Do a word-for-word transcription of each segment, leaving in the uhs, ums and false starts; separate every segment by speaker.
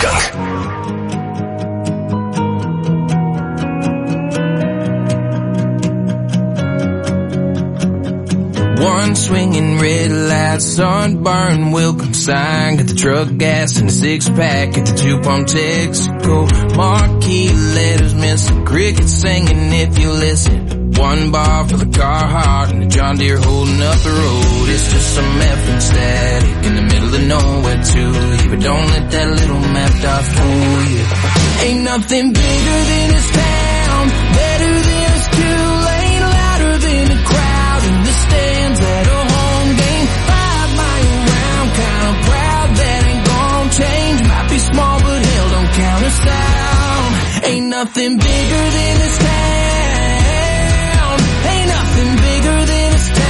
Speaker 1: сканк.
Speaker 2: One swinging red light, sunburn, welcome sign. Got the truck gas and a six pack at the two pump Texaco. Marquee letters, missing crickets singing if you listen. One bar for the Carhartt and the John Deere holding up the road. It's just some effing static in the middle of nowhere to you. But don't let that little map dot fool you. Ain't nothing bigger than this town, better than this two-lane, louder than a crowd in the stands at a home game. Five mile round, kinda proud that ain't gon' change. Might be small but hell don't count us out. Ain't nothing bigger than this town. Ain't nothing bigger than this town.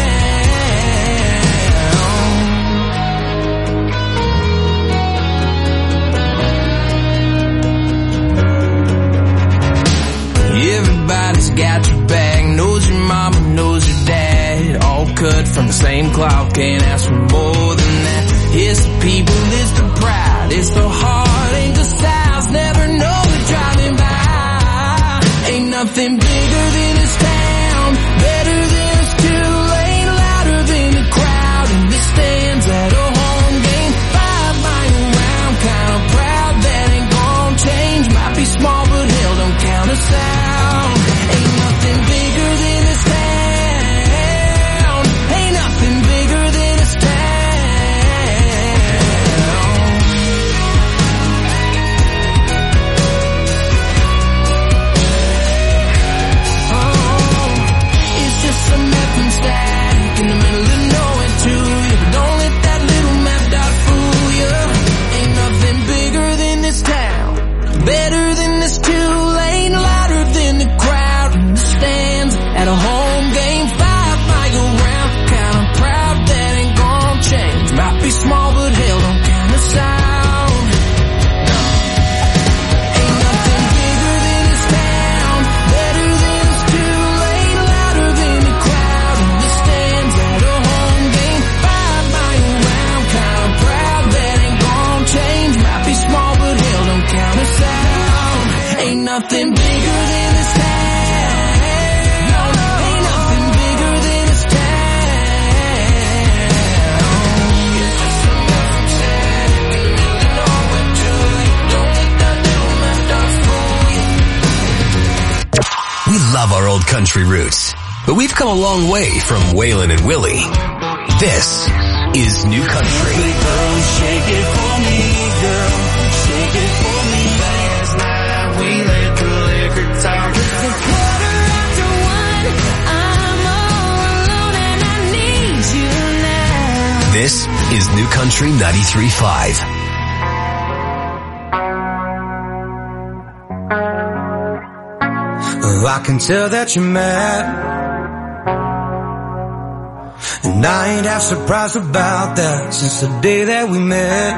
Speaker 2: Everybody's got your back, knows your mama, knows your dad. All cut from the same cloth, can't ask for more than that. It's the people, it's the pride, it's the heart, ain't the styles, never know it driving by. Ain't nothing bigger than this town, better than this two-lane, louder than a crowd in the stands at a home game. Five mile round, kinda proud that ain't gon' change. Might be small but hell don't count us out. Ain't nothing bigger than this town. Ain't nothing bigger than this town. Oh, it's just some effing static in the middle of nowhere to you. But don't let that little map dot fool you. Ain't nothing bigger than this town, better than this two-lane, louder than the crowd in the stands at a home game. Five mile round, kinda proud that ain't gon' change. Might be small but hell don't count us out. No. Ain't nothing bigger than this town, better than this two-lane, louder than the crowd in the stands at a home game. Five mile round, kinda proud that ain't gon' change. Might be small but hell don't count us out. Ain't nothing bigger than this town. Ain't nothing bigger than this town. It's just some effing static in the middle of nowhere to you. Don't let that little map dot fool you.
Speaker 1: We love our old country roots, but we've come a long way from Waylon and Willie. This is New Country.
Speaker 3: Girl, shake it for me, girl. Shake it for me. Last night we let the liquor talk.
Speaker 4: It's a quarter after one. I'm all alone and I need you now.
Speaker 1: This is New Country ninety-three point five.
Speaker 5: Oh, I can tell that you're mad, and I ain't half surprised about that since the day that we met.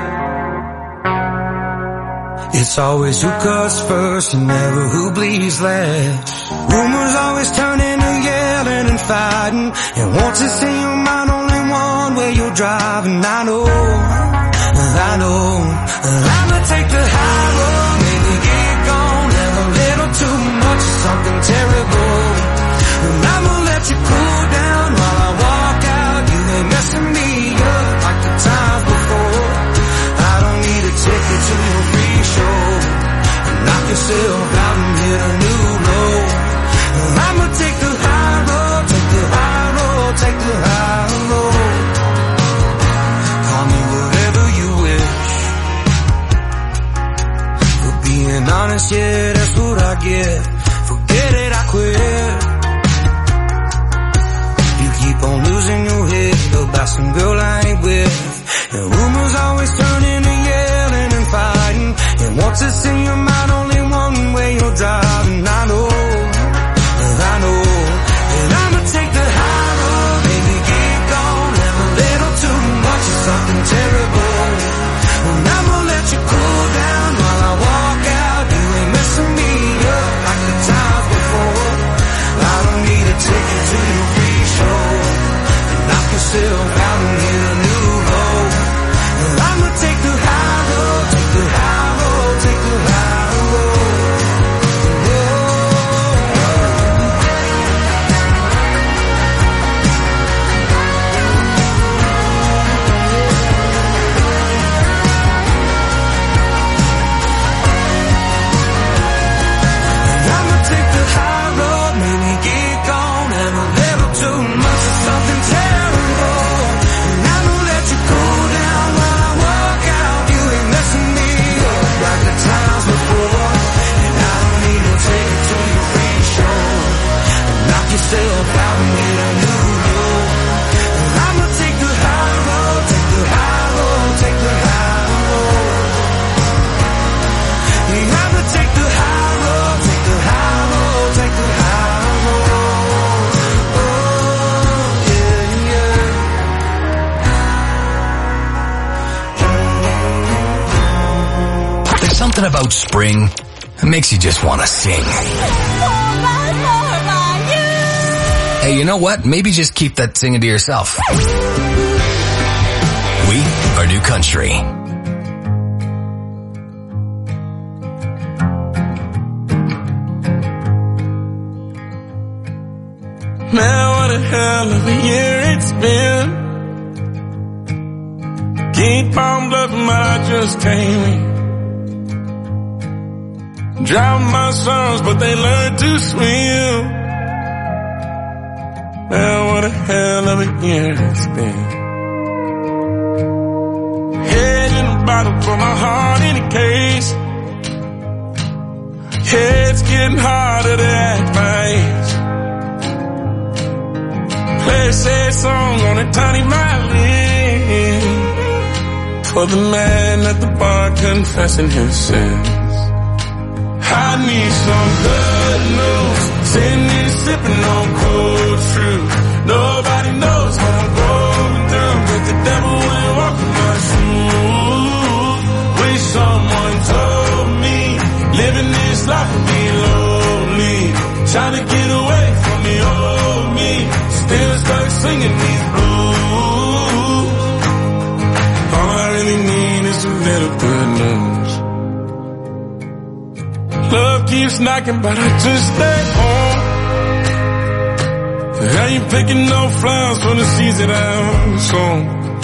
Speaker 5: It's always who cuts first and never who bleeds last. Rumors always turn into yelling and fighting, and once it's in your mind only one way you're driving. I know, I know, I'ma take the high road, maybe get gone, have a little too much of something terrible, and I'ma let you cool down while I walk out. You ain't messing me up like the times before. I don't need a ticket to your free show, and knock yourself out and hit a new low. I'ma take the high road, take the high road, take the high road. Call me whatever you wish. For being honest, yeah, that's what I get. Forget it, I quit. You keep on losing your head about some girl I ain't with, and rumors always turn into yelling and fighting, and once it's in your mind only one way you're driving. I know, I know, and I'ma take the high road, baby, get gone, have a little too much of something terrible, and I'ma let you cool down while I walk out. You ain't messing me up like the times before. I don't need a ticket to your free show, and knock yourself out and hit a new low. I'ma take the
Speaker 1: Something about spring that makes you just want to sing. Hey, you know what? Maybe just keep that singing to yourself. We are New Country.
Speaker 3: Man, what a hell of a year it's been. Keep on bluffing, but I just can't win. Drown my sons, but they learned to swim. Man, what a hell of a year it's been. Head in a bottle, put my heart in a case. Head's getting harder to act my age. Play a sad song on a tiny violin for the man at the bar confessing his sins. I need some good news, sitting here sipping on cold truth. Nobody knows what I'm going through, but the devil will walk in my shoes. Wish someone told me living this life would be lonely. Trying to get away from the old me, still stuck singing these blues. All I really need is a little good news. Love keeps knocking, but I just stay home. How you picking no flowers for the seeds that I've sown?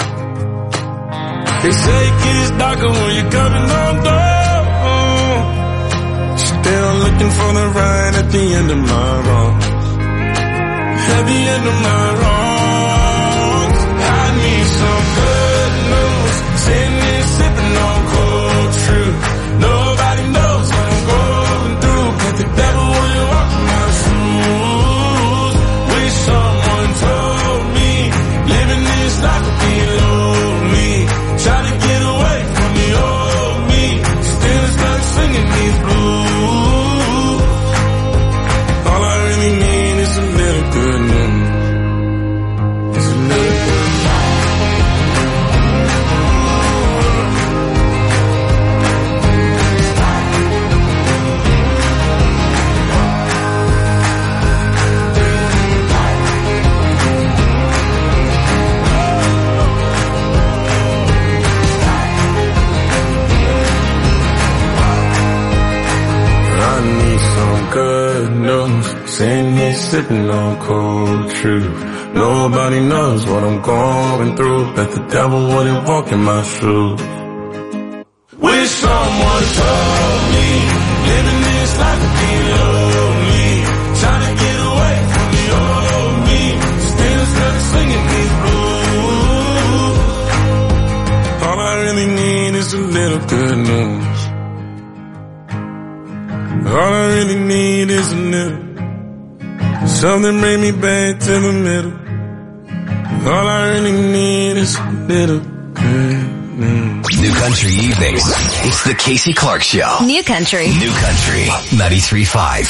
Speaker 3: They say it gets darker when you're coming on down. Still looking for the right at the end of my wrongs. At the end of my wrongs, I need some good news. Sitting here sipping on cold truth. Nobody knows what I'm going through, but the devil will walk in my shoes. Wish someone told me living this life would be lonely. Try to get away from the old me, still stuck singing these blues. All I really need is a little good news. It's a little good news. Good news, sitting here sipping on cold truth. Nobody knows what I'm going through, bet the devil wouldn't walk in my shoes. Wish someone told me living this life would be lonely. Trying to get away from the old me, still stuck singing these blues. All I really need is a little good news. All I really need is a little something bring me back to the middle. All I really need is a little good news.
Speaker 1: New Country Evenings. It's the Casey Clark Show.
Speaker 6: New Country.
Speaker 1: New Country ninety-three point five.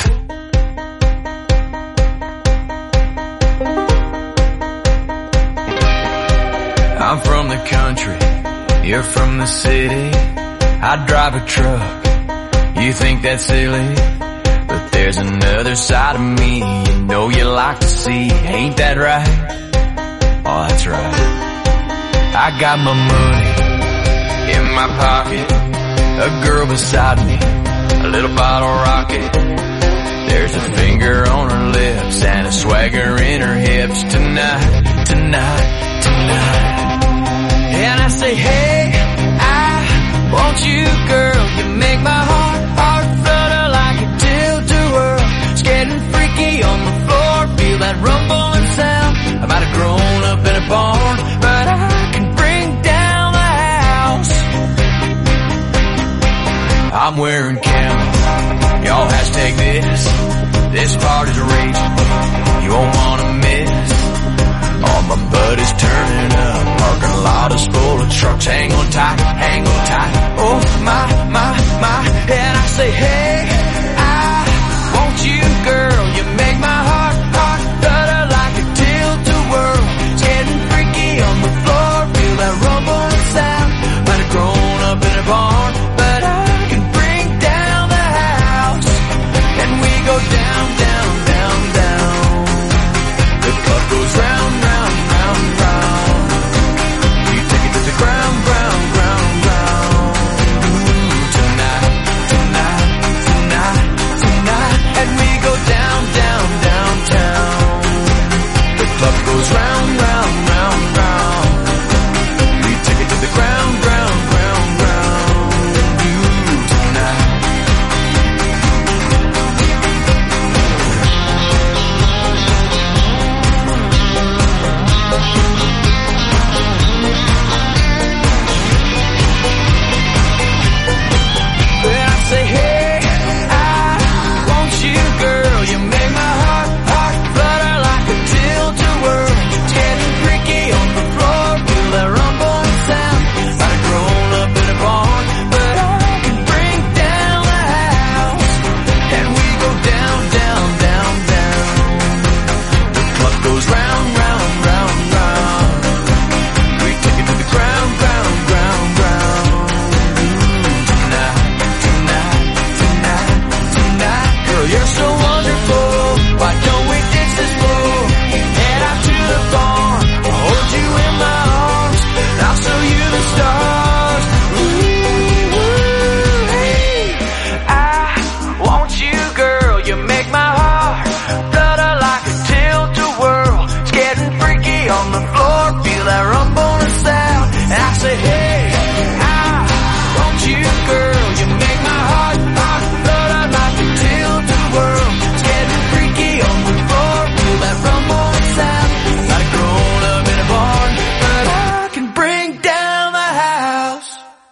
Speaker 7: I'm from the country, you're from the city. I drive a truck, you think that's silly, but there's another side of me you know you like to see. Ain't that right? Oh, that's right. I got my money in my pocket, a girl beside me, a little bottle rocket. There's a finger on her lips and a swagger in her hips. Tonight, tonight, tonight. And I say, hey, I want you, girl. You make my heart, heart flutter like a tilt-a-whirl. It's getting freaky on the floor. Feel that rumbling sound. I might have grown up in a barn, but I can bring down the house. I'm wearing camo. Y'all hashtag this. This party's raging. You won't wanna miss. All my buddies turning up. Parking lot is full of trucks. Hang on tight, hang on tight. Oh my, my, my. And I say, hey, I want you, girl. You make my heart, heart flutter like a tilt-a-whirl. It's getting freaky on the floor. Feel that rumbling sound. Might have grown up in a barn, but I can breathe.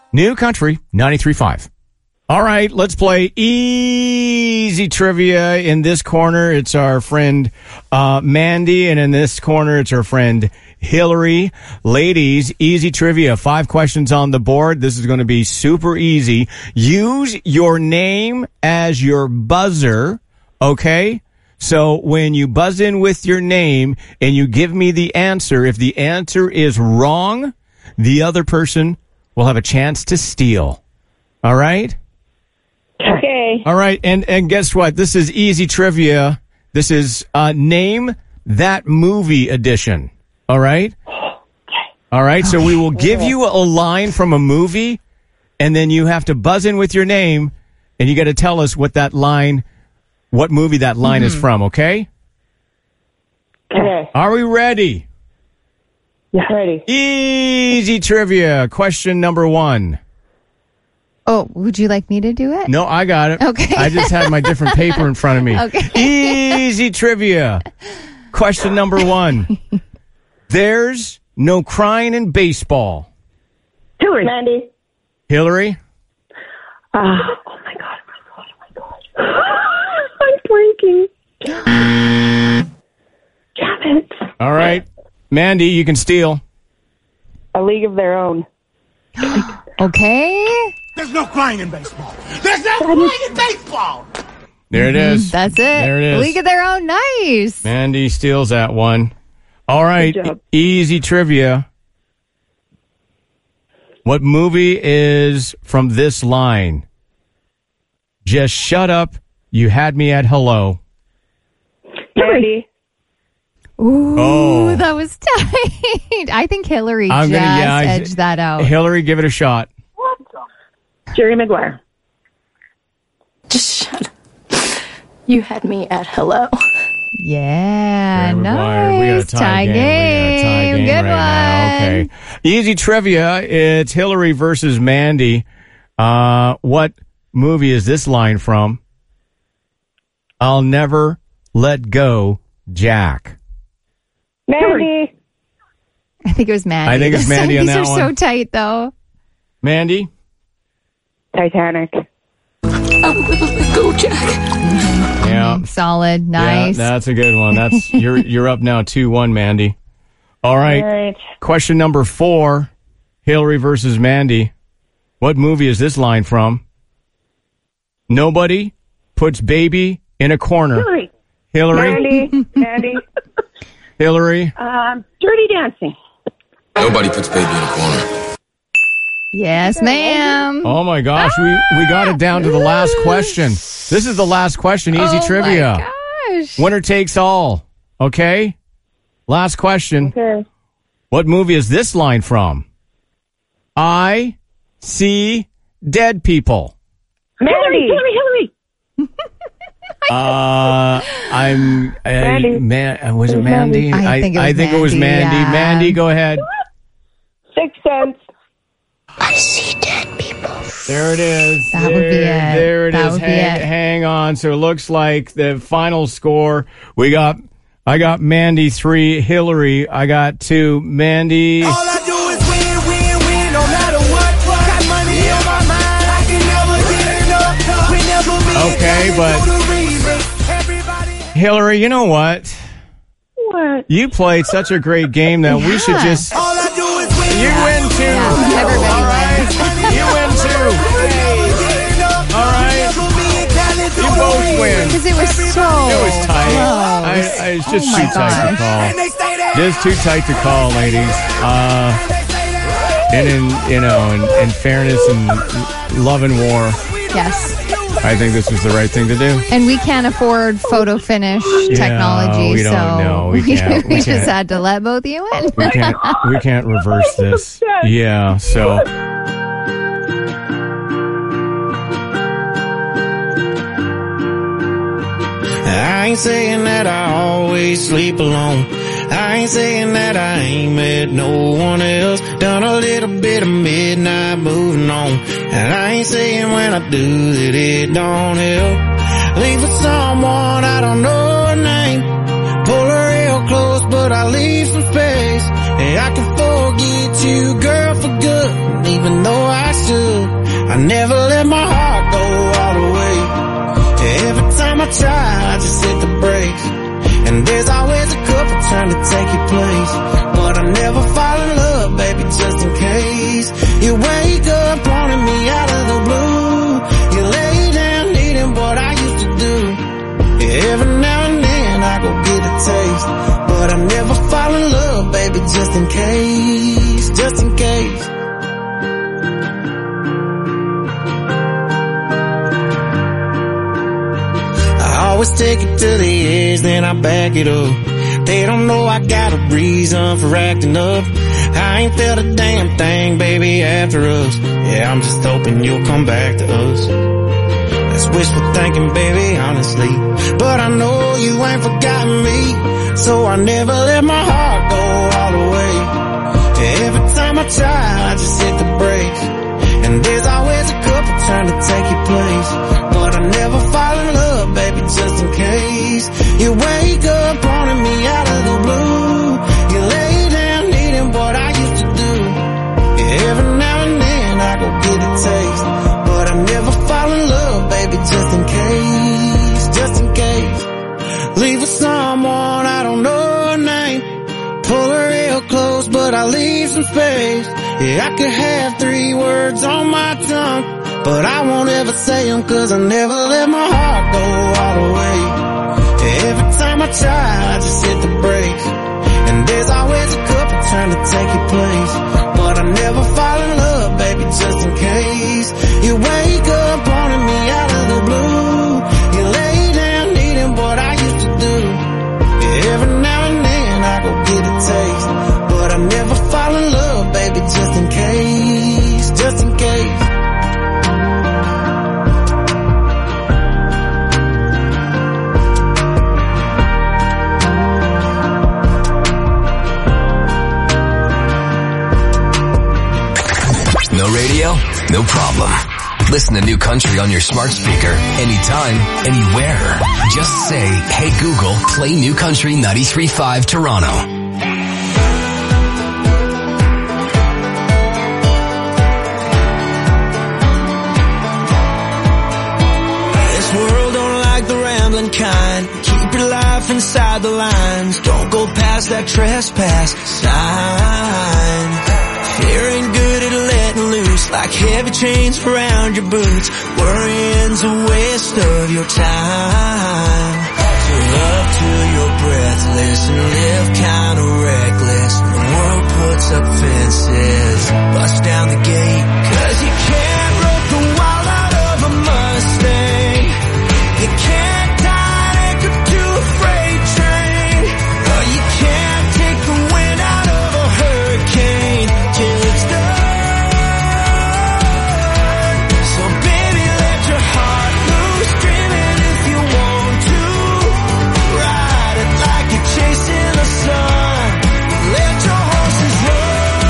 Speaker 6: New Country ninety-three point five. All right, let's play easy trivia. In this corner, it's our friend uh, Mandy, and in this corner, it's our friend Hillary. Ladies, easy trivia. Five questions on the board. This is going to be super easy. Use your name as your buzzer, okay? So when you buzz in with your name and you give me the answer, if the answer is wrong, the other person will have a chance to steal. All right?
Speaker 8: Okay.
Speaker 6: All right, and, and guess what? This is easy trivia. This is uh, Name That Movie edition. All right? All right, so we will give you a line from a movie, and then you have to buzz in with your name, and you got to tell us what that line, what movie that line mm-hmm. is from, okay?
Speaker 8: Okay.
Speaker 6: Are we ready?
Speaker 8: Yeah, ready.
Speaker 6: Easy trivia. Question number one.
Speaker 9: Oh, would you like me to do it?
Speaker 6: No, I got it.
Speaker 9: Okay.
Speaker 6: I just had my different paper in front of me.
Speaker 9: Okay.
Speaker 6: Easy trivia. Question number one. There's no crying in baseball.
Speaker 8: Hillary. Mandy.
Speaker 6: Hillary?
Speaker 8: Uh, oh, my God. Oh, my God. Oh, my God. I'm blanking. Damn it.
Speaker 6: All right. Mandy, you can steal.
Speaker 8: A League of Their Own.
Speaker 9: Okay.
Speaker 10: There's no crying in baseball. There's no crying in baseball.
Speaker 6: There it is.
Speaker 9: That's it.
Speaker 6: There it is.
Speaker 9: League of Their Own. Nice.
Speaker 6: Mandy steals that one. All right. E- easy trivia. What movie is from this line? Just shut up. You had me at hello.
Speaker 8: Mandy.
Speaker 9: Ooh,
Speaker 6: Oh.
Speaker 9: that was tight. I think Hillary
Speaker 6: I'm
Speaker 9: just
Speaker 6: gonna, yeah, I-
Speaker 9: edged that out.
Speaker 6: Hillary, give it a shot.
Speaker 8: Jerry Maguire.
Speaker 11: Just shut up. You had me at hello.
Speaker 9: Yeah,
Speaker 6: Jerry
Speaker 9: nice.
Speaker 6: Maguire. We got a tie,
Speaker 9: tie
Speaker 6: game.
Speaker 9: game.
Speaker 6: We got a tie game
Speaker 9: Good
Speaker 6: right
Speaker 9: one.
Speaker 6: now. Okay. Easy trivia. It's Hillary versus Mandy. Uh, what movie is this line from? I'll never let go, Jack.
Speaker 8: Mandy.
Speaker 9: I think it was Mandy.
Speaker 6: I think it's Mandy on
Speaker 9: These
Speaker 6: that
Speaker 9: are
Speaker 6: one.
Speaker 9: so tight, though.
Speaker 6: Mandy?
Speaker 8: Titanic.
Speaker 11: Go, Jack.
Speaker 6: Yeah.
Speaker 9: Solid. Nice.
Speaker 6: Yeah, that's a good one. That's you're you're up now two one, Mandy. All right.
Speaker 8: All right.
Speaker 6: Question number four. Hillary versus Mandy. What movie is this line from? Nobody puts baby in a corner.
Speaker 8: Hillary.
Speaker 6: Hillary.
Speaker 8: Mandy. Mandy.
Speaker 6: Hillary.
Speaker 8: Um, Dirty Dancing.
Speaker 12: Nobody puts baby in a corner.
Speaker 9: Yes, ma'am.
Speaker 6: Oh my gosh, we we got it down to the last question. This is the last question. Easy
Speaker 9: oh
Speaker 6: trivia.
Speaker 9: My gosh.
Speaker 6: Winner takes all. Okay? Last question.
Speaker 8: Okay.
Speaker 6: What movie is this line from? I see dead people.
Speaker 8: Mandy. Hillary. Hillary.
Speaker 6: Uh, I'm. Uh,
Speaker 8: Mandy.
Speaker 6: Man, was it Mandy?
Speaker 9: I think it was
Speaker 6: I think it was
Speaker 9: Mandy,
Speaker 6: Mandy.
Speaker 9: yeah.
Speaker 6: Mandy, go ahead.
Speaker 8: Sixth Sense.
Speaker 11: I see dead people.
Speaker 6: There it is.
Speaker 9: That
Speaker 6: there,
Speaker 9: would be it.
Speaker 6: There it
Speaker 9: That
Speaker 6: is.
Speaker 9: would be
Speaker 6: Hang,
Speaker 9: it.
Speaker 6: hang on. So it looks like the final score. We got. I got Mandy three. Hillary. I got two. Mandy.
Speaker 5: All I do is win, win, win, no matter what. Got money on my mind, I can never get enough. Whenever me
Speaker 6: Okay,
Speaker 5: and
Speaker 6: but-
Speaker 5: go to Reeves, everybody.
Speaker 6: Hillary, you know what?
Speaker 8: What?
Speaker 6: You played such a great game that we should just.
Speaker 5: All I do is win.
Speaker 6: You win too.
Speaker 9: Everybody
Speaker 6: All right. You win too. All right. You both win.
Speaker 9: Because it was so
Speaker 6: It was tight.
Speaker 9: close.
Speaker 6: I, I, it's just
Speaker 9: Oh
Speaker 6: too
Speaker 9: my
Speaker 6: tight to
Speaker 9: gosh.
Speaker 6: call. Just too tight to call, ladies. Uh, and in you know, in, in fairness and love and war,
Speaker 9: Yes.
Speaker 6: I think this was the right thing to do.
Speaker 9: And we can't afford photo finish technology,
Speaker 6: we don't
Speaker 9: so
Speaker 6: know. We can't. We
Speaker 9: just
Speaker 6: can't.
Speaker 9: had to let both of you in.
Speaker 6: We can't. We can't reverse this. Yeah. So.
Speaker 13: I ain't saying that I always sleep alone. I ain't saying that I ain't met no one else. Done a little bit of midnight moving on. And I ain't saying when I do that it don't help. Leave with someone I don't know her name. Pull her real close but I leave some space. And I can forget you, girl, for good. Even though I understood. I never let my heart go all the way. Every time I try, I just hit the brakes. And there's always a couple trying to take your place. But I never fall in love, baby, just in case. You wake up wanting me out of the blue. You lay down needing what I used to do. Every now and then I go get a taste. But I never fall in love, baby, just in case. Just in case. Always take it to the edge, then I back it up. They don't know I got a reason for acting up. I ain't felt a damn thing, baby, after us. Yeah, I'm just hoping you'll come back to us. That's wishful thinking, baby, honestly. But I know you ain't forgotten me. So I never let my heart go all the way. Every time I try, I just hit the brakes. And there's always a couple trying to take your place. But I never fall in love, baby, just in case. You wake up wanting me out of the blue. You lay down needing what I used to do. Every now and then I go get a taste. But I never fall in love, baby, just in case. Just in case. Leave with someone, I don't know her name. Pull her real close, but I leave some space. Yeah, I could have three words on my tongue, but I won't ever say them, cause I never let my heart go all the way. Every time I try, I just hit the brakes. And there's always a couple trying to take your place. But I never fall in love, baby, just in case. You wake up wanting me out of the blue. You lay down needing what I used to do. Every now and then I go get a taste. But I never fall in love, baby, just in case. Just in case.
Speaker 1: No radio? No problem. Listen to New Country on your smart speaker anytime, anywhere. Just say, hey Google, play New Country ninety-three point five Toronto.
Speaker 2: This world don't like the rambling kind. Keep your life inside the lines. Don't go past that trespass sign. Fear ain't good at letting loose, like heavy chains around your boots. Worrying's a waste of your time. So love till you're breathless and live kinda reckless. The world puts up fences, bust down the gate. Cause you can't rope the wild out of a Mustang. You can't tie an anchor to a freight train. Or you can't take the wind out of a hurricane till it's done. So baby, let your heart loose, dream it if you want to. Ride it like you're chasing the sun. Let your horses run.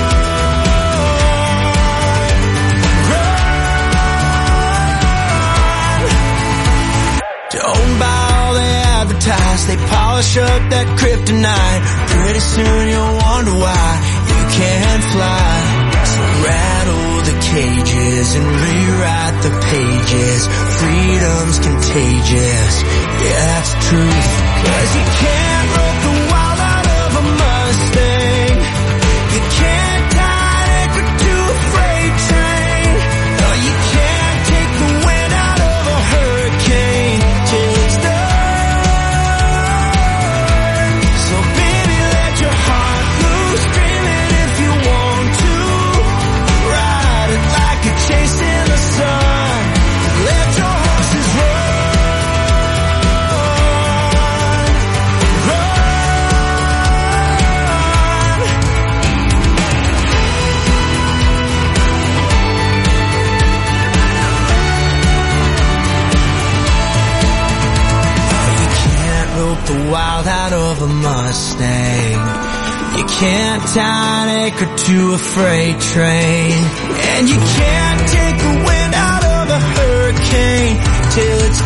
Speaker 2: Run. Don't buy all they advertise. They polish up that kryptonite. Pretty soon you'll wonder why you can't fly. So rattle the cages and rewrite the pages. Freedom's contagious, yeah, that's the truth. Cause you can't rope the wild out of a Mustang. You can't tie an anchor to a freight train. No, you can't take the wind out of a hurricane till it's done. So baby, let your heart loose, dream it if you want to. Ride it like you're chasing the sun. Let your horses run. Run. You can't rope the wild out of a Mustang. You can't tie an anchor to a freight train. And you can't take the wind out of a hurricane till it's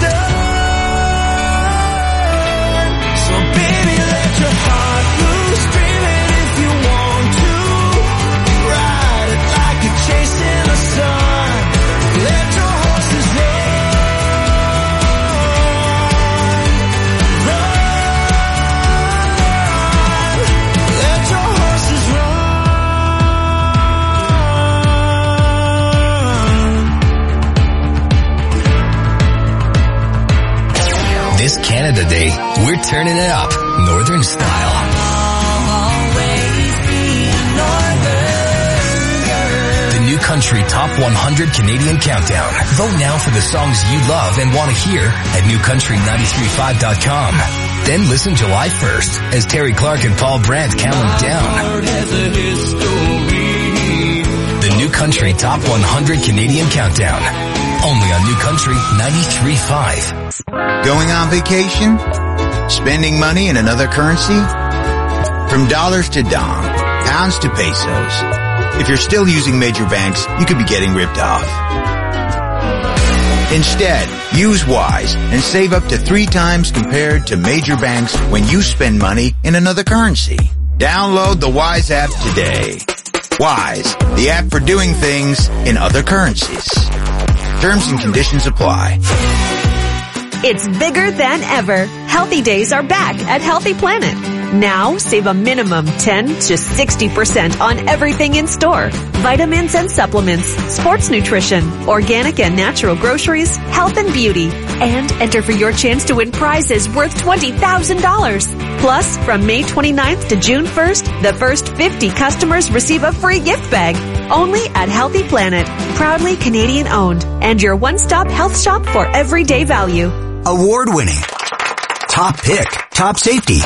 Speaker 2: done. So baby, let your heart loose, dream it if you want to. Ride it like you're chasing the sun.
Speaker 1: Canada Day, we're turning it up, Northern style. The New Country Top one hundred Canadian Countdown. Vote now for the songs you love and want to hear at new country nine three five dot com. Then listen July first as Terry Clark and Paul Brandt count them down. The New Country Top one hundred Canadian Countdown. Only on New Country ninety-three point five.
Speaker 14: Going on vacation? Spending money in another currency? From dollars to dong, pounds to pesos. If you're still using major banks, you could be getting ripped off. Instead, use Wise and save up to three times compared to major banks when you spend money in another currency. Download the Wise app today. Wise, the app for doing things in other currencies. Terms and conditions apply.
Speaker 15: It's bigger than ever. Healthy Days are back at Healthy Planet. Now, save a minimum ten to sixty percent on everything in store. Vitamins and supplements, sports nutrition, organic and natural groceries, health and beauty. And enter for your chance to win prizes worth twenty thousand dollars. Plus, from May twenty-ninth to June first, the first fifty customers receive a free gift bag. Only at Healthy Planet. Proudly Canadian owned. And your one-stop health shop for everyday value.
Speaker 16: Award-winning. Top pick. Top safety.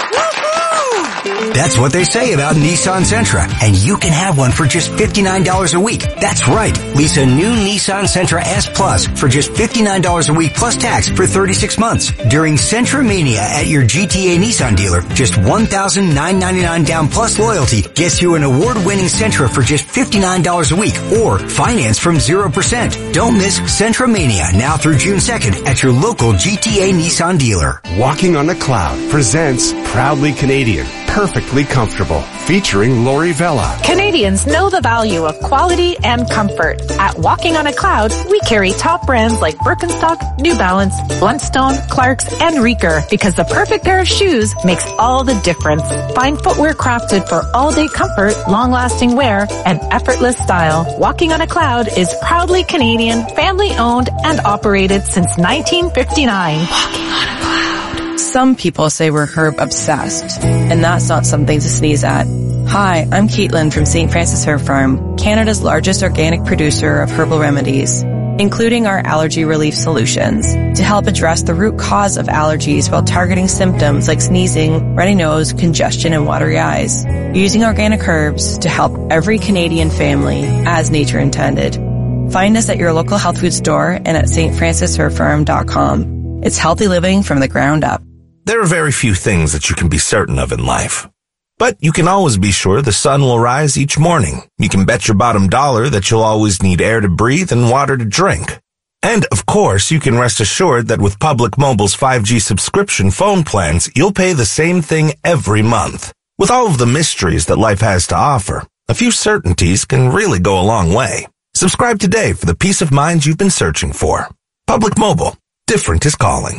Speaker 16: That's what they say about Nissan Sentra, and you can have one for just fifty-nine dollars a week. That's right. Lease a new Nissan Sentra S Plus for just fifty-nine dollars a week plus tax for thirty-six months. During Sentra Mania at your G T A Nissan dealer, just one thousand nine hundred ninety-nine dollars down plus loyalty gets you an award-winning Sentra for just fifty-nine dollars a week or finance from zero percent. Don't miss Sentra Mania now through June second at your local G T A Nissan dealer.
Speaker 17: Walking on a Cloud presents Proudly Canadian. Perfectly comfortable, featuring Lori Vella.
Speaker 18: Canadians know the value of quality and comfort. At Walking on a Cloud, we carry top brands like Birkenstock, New Balance, Bluntstone, Clarks, and Reeker because the perfect pair of shoes makes all the difference. Find footwear crafted for all-day comfort, long-lasting wear, and effortless style. Walking on a Cloud is proudly Canadian, family-owned, and operated since nineteen fifty-nine. Walking on a Cloud.
Speaker 19: Some people say we're herb obsessed, and that's not something to sneeze at. Hi, I'm Caitlin from Saint Francis Herb Farm, Canada's largest organic producer of herbal remedies, including our allergy relief solutions, to help address the root cause of allergies while targeting symptoms like sneezing, runny nose, congestion, and watery eyes, using organic herbs to help every Canadian family as nature intended. Find us at your local health food store and at s t francis herb farm dot com. It's healthy living from the ground up.
Speaker 20: There are very few things that you can be certain of in life. But you can always be sure the sun will rise each morning. You can bet your bottom dollar that you'll always need air to breathe and water to drink. And, of course, you can rest assured that with Public Mobile's five G subscription phone plans, you'll pay the same thing every month. With all of the mysteries that life has to offer, a few certainties can really go a long way. Subscribe today for the peace of mind you've been searching for. Public Mobile. Different is calling.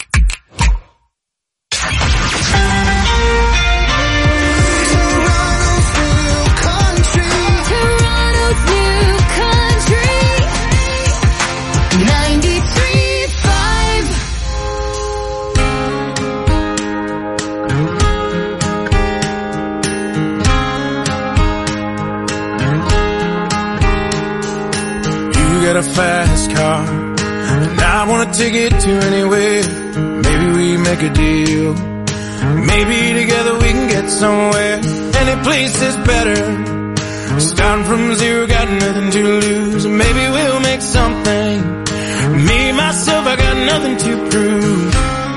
Speaker 3: Got a fast car, and I wanna take it to anywhere. Maybe we make a deal. Maybe together we can get somewhere. Any place is better. Starting from zero, got nothing to lose. Maybe we'll make something. Me, myself, I got nothing to prove.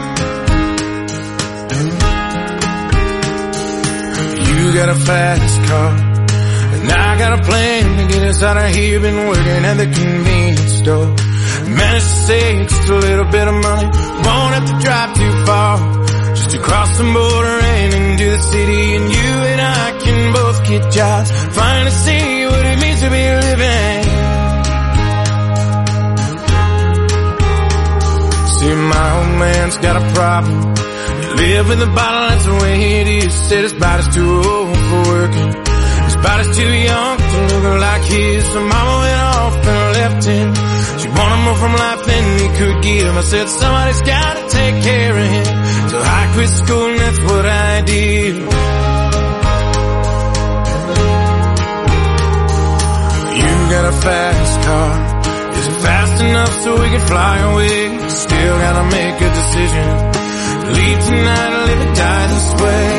Speaker 3: You got a fast car, and I got a plan to get us out of here. Been working at the convenience store. Managed to save just a little bit of money. Won't have to drive too far. Just to cross the border and into the city. And you and I can both get jobs. Finally see what it means to be living. See, my old man's got a problem. He live in the bottle, that's the way it is. Said his body's too old for working. His body's too young to look like his. So mama went off and left him. She wanted more from life than he could give. I said somebody's gotta take care of him. So I quit school and that's what I did. You got a fast car. Is it fast enough so we can fly away? Still gotta make a decision. Leave tonight or live and die this way.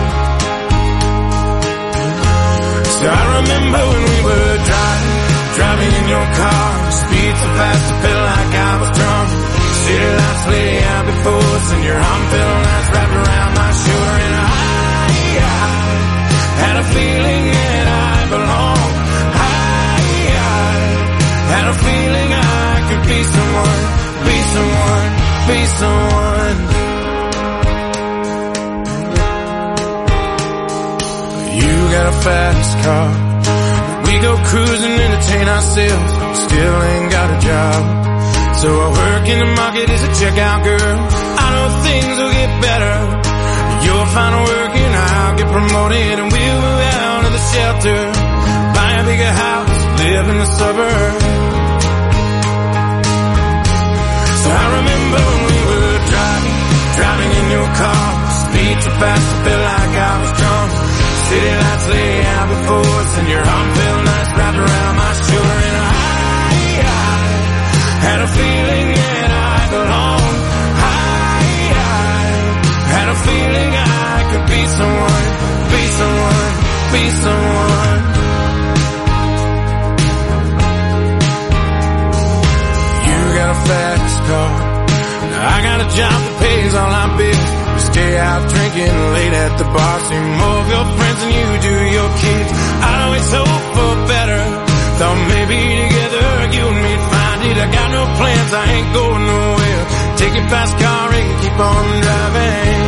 Speaker 3: So I remember when we were driving, driving in your car. Speed so fast I felt like I was drunk. City lights lay out before us and your arm felt nice wrapped around my shoulder. And I, I had a feeling that I belonged. I, I had a feeling I could be someone, be someone, be someone. You got a fast car. We go cruising, entertain ourselves. Still ain't got a job. So I work in the market as a checkout girl. I know things will get better. You'll find work and I'll get promoted. And we'll move out of the shelter, buy a bigger house, live in the suburbs. So I remember when we were driving, driving in your car. Speed so fast I felt like I was drunk. City lights lay out before us and your arm felt nice wrapped around my shoulder. And I, I had a feeling that I belonged. I, I had a feeling I could be someone, be someone, be someone. You got a fast car. Now I got a job that pays all our bills. Stay out drinking late at the bar. See more of your friends than you do your kids. I always hope for better. Thought maybe together you and me'd find it. I got no plans, I ain't going nowhere. Take your fast car and keep on driving.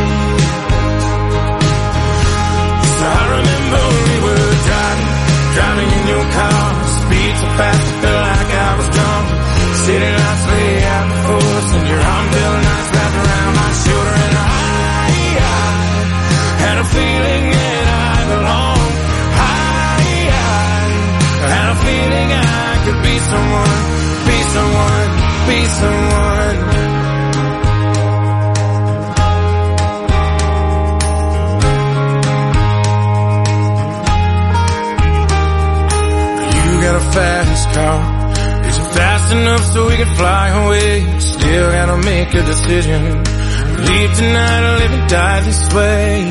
Speaker 3: So I remember when we were driving, driving in your car. Speed so fast I felt like I was drunk. City lights lay out before us and your arm felt nice wrapped around my shoulder. And I had a feeling that I belonged. I, I had a feeling I could be someone, be someone, be someone. You got a fast car. Is it fast enough so we can fly away? Still gotta make a decision. Leave tonight or live and die this way.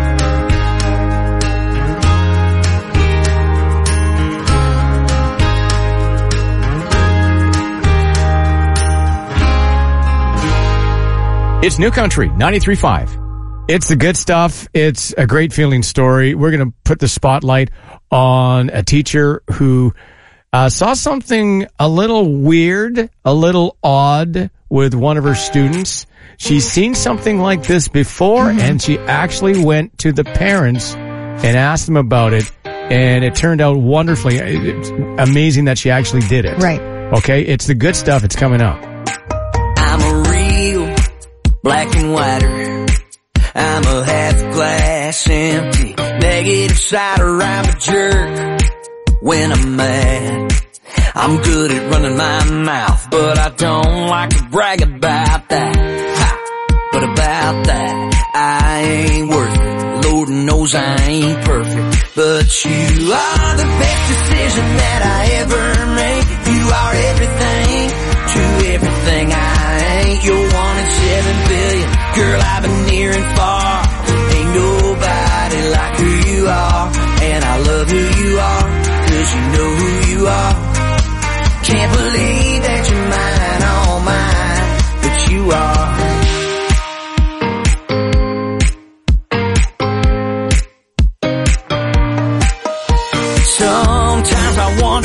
Speaker 6: It's New Country, ninety-three point five. It's the good stuff. It's a great feeling story. We're going to put the spotlight on a teacher who uh, saw something a little weird, a little odd with one of her students. She's seen something like this before, mm-hmm. and she actually went to the parents and asked them about it, and it turned out wonderfully. It's amazing that she actually did it.
Speaker 9: Right.
Speaker 6: Okay, it's the good stuff. It's coming up.
Speaker 2: I'm a real black and whiter. I'm a half glass empty, negative side around a jerk. When I'm mad, I'm good at running my mouth, but I don't like to brag about that. Ha! But about that, I ain't worth it. Lord knows I ain't perfect, but you are the best decision that I ever made. You are everything to everything I ain't. You're one in seven billion. Girl, I've been near and far. Ain't nobody like who you are. And I love who you are, cause you know who you are. Can't believe that you're mine, all mine, but you are. Sometimes I wonder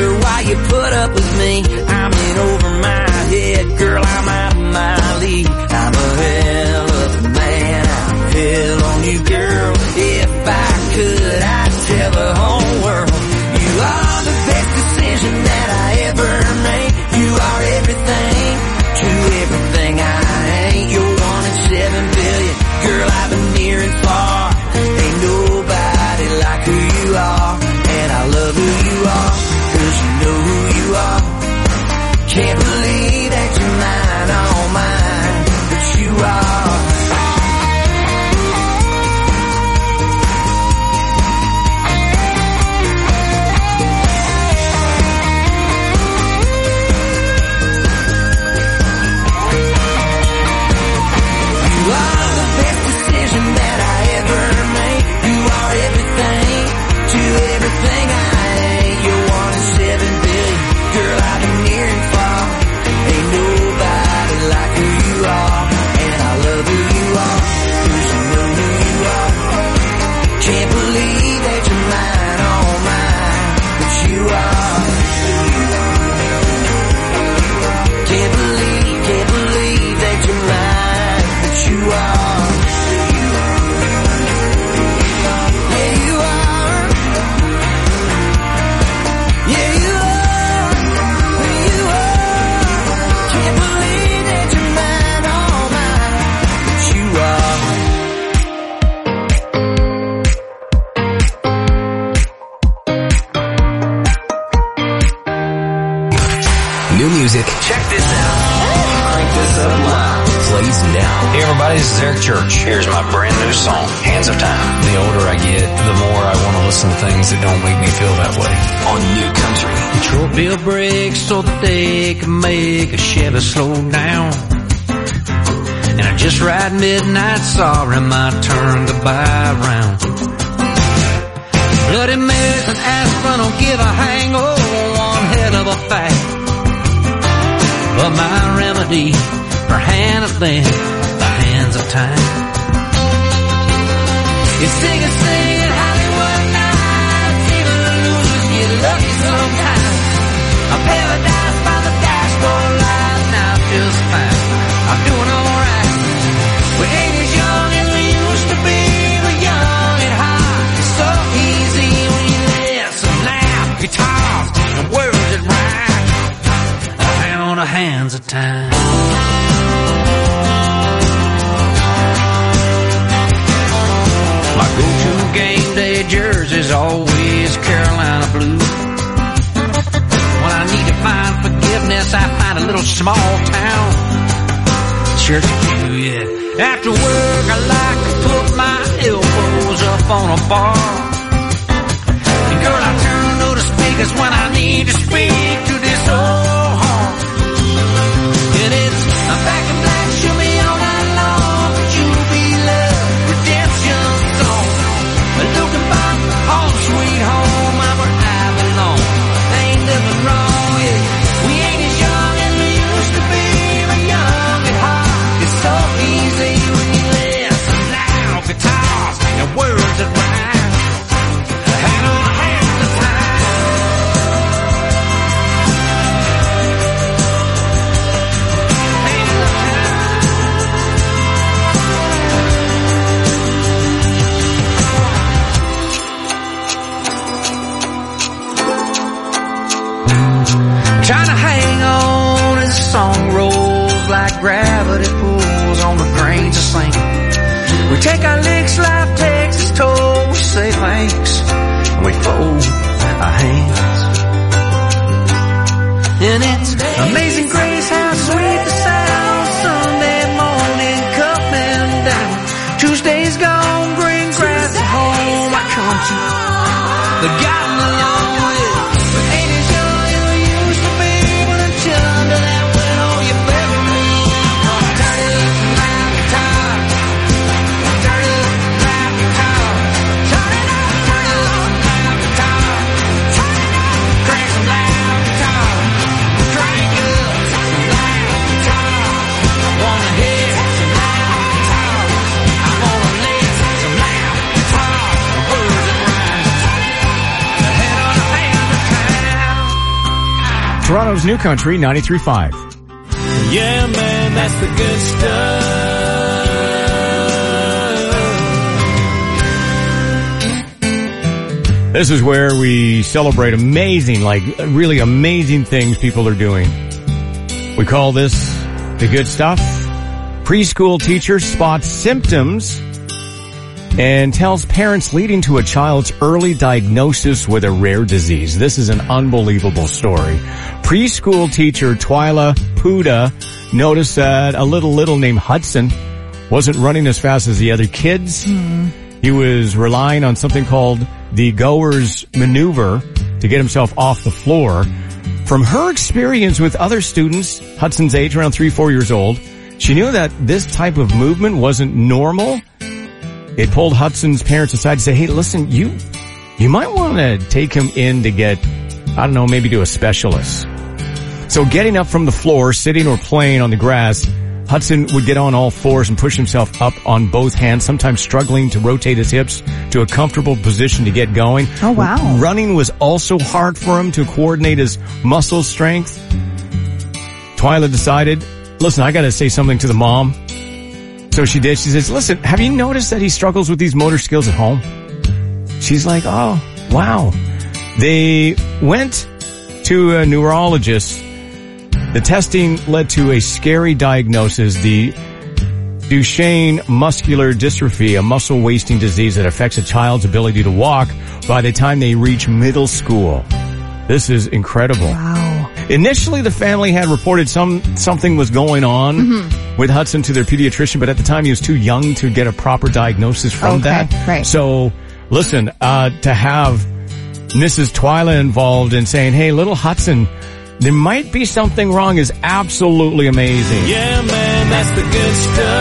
Speaker 1: music. Check this out. Crank this up loud. Plays now.
Speaker 21: Hey everybody, this is Eric Church. Here's my brand new song, Hands of Time. The older I get, the more I want to listen to things that don't make me feel that way.
Speaker 1: On New Country.
Speaker 22: Control bill brakes so that they can make a Chevy slow down. And I just ride midnight, sorry, my turn to buy around. Bloody Marys and aspirin don't give a hangover, one hell of a fact. But my remedy for hand of them, the hands of time. You sing and sing at Hollywood nights, even the losers get lucky sometimes. A paradise by the dashboard light, now feels fine. I'm doing alright. We ain't as young as we used to be, we're young and hot. It's so easy when you listen loud. Guitars and words that rhyme. A hand on the hands of time. My go-to game day jersey's always Carolina blue. When I need to find forgiveness, I find a little small town church pew, yeah. After work, I like to put my elbows up on a bar. And girl, I turn to the speakers when I need to speak to this old heart. And it's I'm back in black, show me all night long, but you'll be love, redemption song. Looking back, home sweet home, I'm where I belong. Ain't nothing wrong, yeah. We ain't as young as we used to be, we're young and hot. It's so easy when you listen loud. Guitars and words that rhyme. Hang on a hand of time. Hand of time. Trying to hang on as the song rolls like gravity pulls on the grains of sand. We take our licks, life takes its toll. We say thanks, and we fold our hands. And it's amazing grace how sweet the sound. Sunday morning coming down. Tuesday's gone, green grass at home. I come to the gotten along with. But ain't as young as we used to be when I'm chilling to that well, you better me. Turn it up and loud guitar. Turn it up and loud guitar. Turn it up, turn it up and loud guitar. Turn it up, crank some loud guitar. Crank up some loud guitar. I wanna hear some loud guitar. I wanna listen some loud guitar. Words and rhymes. The head on the hand of time.
Speaker 6: Toronto's New Country, ninety-three point five.
Speaker 2: Yeah, man, that's the good stuff.
Speaker 6: This is where we celebrate amazing, like really amazing things people are doing. We call this the good stuff. Preschool teacher spots symptoms and tells parents leading to a child's early diagnosis with a rare disease. This is an unbelievable story. Preschool teacher Twyla Puda noticed that a little little named Hudson wasn't running as fast as the other kids. Mm. He was relying on something called the goer's maneuver to get himself off the floor. From her experience with other students, Hudson's age, around three, four years old, she knew that this type of movement wasn't normal. It pulled Hudson's parents aside to say, hey, listen, you, you might want to take him in to get, I don't know, maybe to a specialist. So getting up from the floor, sitting or playing on the grass, Hudson would get on all fours and push himself up on both hands, sometimes struggling to rotate his hips to a comfortable position to get going.
Speaker 9: Oh, wow.
Speaker 6: Running was also hard for him to coordinate his muscle strength. Twyla decided, listen, I got to say something to the mom. So she did. She says, listen, have you noticed that he struggles with these motor skills at home? She's like, oh, wow. They went to a neurologist. The testing led to a scary diagnosis, the Duchenne muscular dystrophy, a muscle wasting disease that affects a child's ability to walk by the time they reach middle school. This is incredible.
Speaker 9: Wow.
Speaker 6: Initially, the family had reported some something was going on
Speaker 9: Mm-hmm.
Speaker 6: with Hudson to their pediatrician, but at the time he was too young to get a proper diagnosis from
Speaker 9: Okay,
Speaker 6: that.
Speaker 9: right.
Speaker 6: So, listen, uh, to have Missus Twyla involved in saying, hey, little Hudson, there might be something wrong is absolutely amazing.
Speaker 3: Yeah, man, that's the good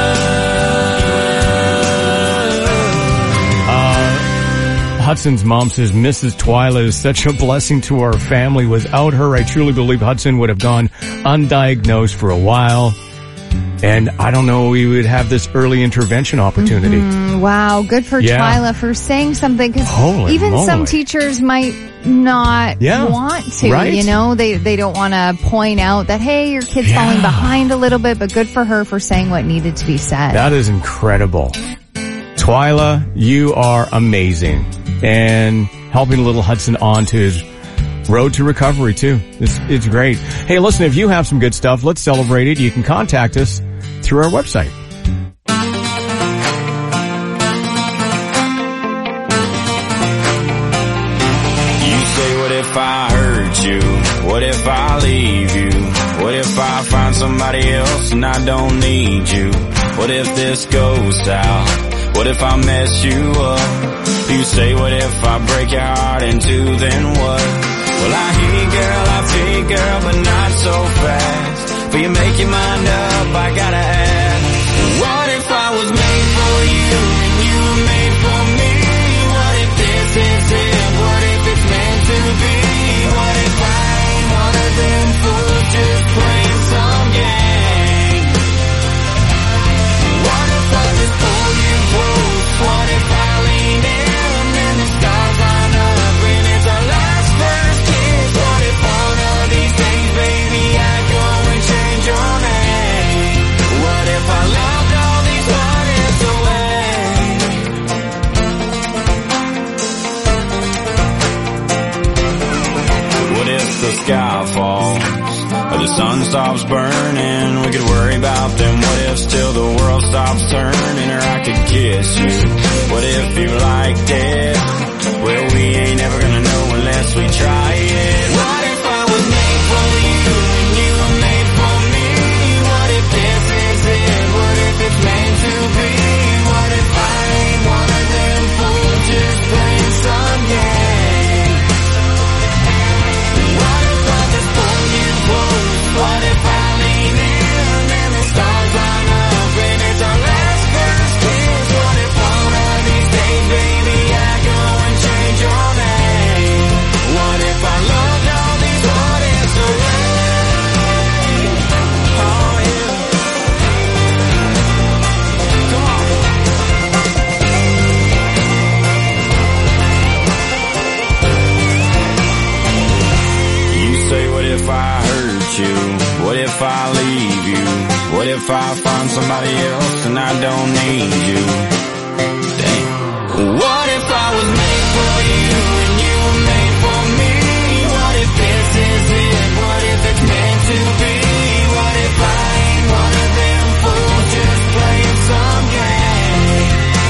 Speaker 3: stuff.
Speaker 6: Uh, Hudson's mom says, Missus Twyla is such a blessing to our family. Without her, I truly believe Hudson would have gone undiagnosed for a while. And I don't know, we would have this early intervention opportunity.
Speaker 9: Mm, wow, good for
Speaker 6: Yeah.
Speaker 9: Twyla for saying something, because
Speaker 6: Holy
Speaker 9: even
Speaker 6: moly.
Speaker 9: some teachers might not
Speaker 6: Yeah,
Speaker 9: want to,
Speaker 6: right.
Speaker 9: you know, they they don't want to point out that, hey, your kid's
Speaker 6: Yeah.
Speaker 9: falling behind a little bit, but good for her for saying what needed to be said.
Speaker 6: That is incredible. Twyla, you are amazing. And helping little Hudson on to his road to recovery too. It's, it's great. Hey, listen, if you have some good stuff, let's celebrate it. You can contact us through our website.
Speaker 4: You say, what if I hurt you? What if I leave you? What if I find somebody else and I don't need you? What if this goes south? What if I mess you up? You say, what if I break your heart in two, then what? Well, I hear you, girl, I feel you, girl, but not so fast. But you make your mind up, I gotta ask. What if I was made for you and you were made for me? What if this is it? What if it's meant to be? What if I ain't one of them fools just playing some game? What if I just pull you close? What if I lean in and the stars line up and it's our last first kiss? What if one of these days, baby, I go and change your name? What if I loved all these what ifs away? What if the sky falls or the sun stops burning? We could worry about them what ifs till the world stops turning, or I could kiss you. What if you liked it? Well, we ain't ever gonna know unless we try it. What if I was made for you and you were made for me? What if this is it? What if it's meant to be? What if I ain't one of them fools just playing some game? What if I just pull you close? What if I lean in and the stars line up and it's our last first kiss? What if one of these days, baby, I go and change your name? What if I loved all these what ifs away? Oh yeah. Come on. You say, what if I hurt you? What if I leave you? What if I find somebody else and I don't need you? Damn. What if I was made for you and you were made for me? What if this is it? What if it's meant to be? What if I ain't one of them fools just playing some game?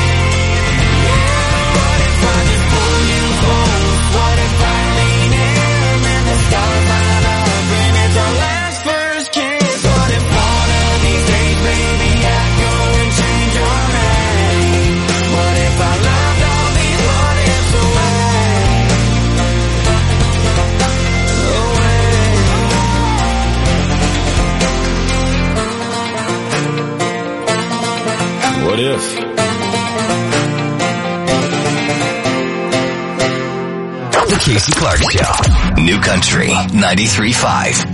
Speaker 4: What if I just pull you close? What if I lean in and the stars line up and it's our last first kiss? What if one of these days, baby, I go and change your name? What if I loved all these what ifs away? Away. What if?
Speaker 1: The Casey Clark Show. New Country ninety-three point five.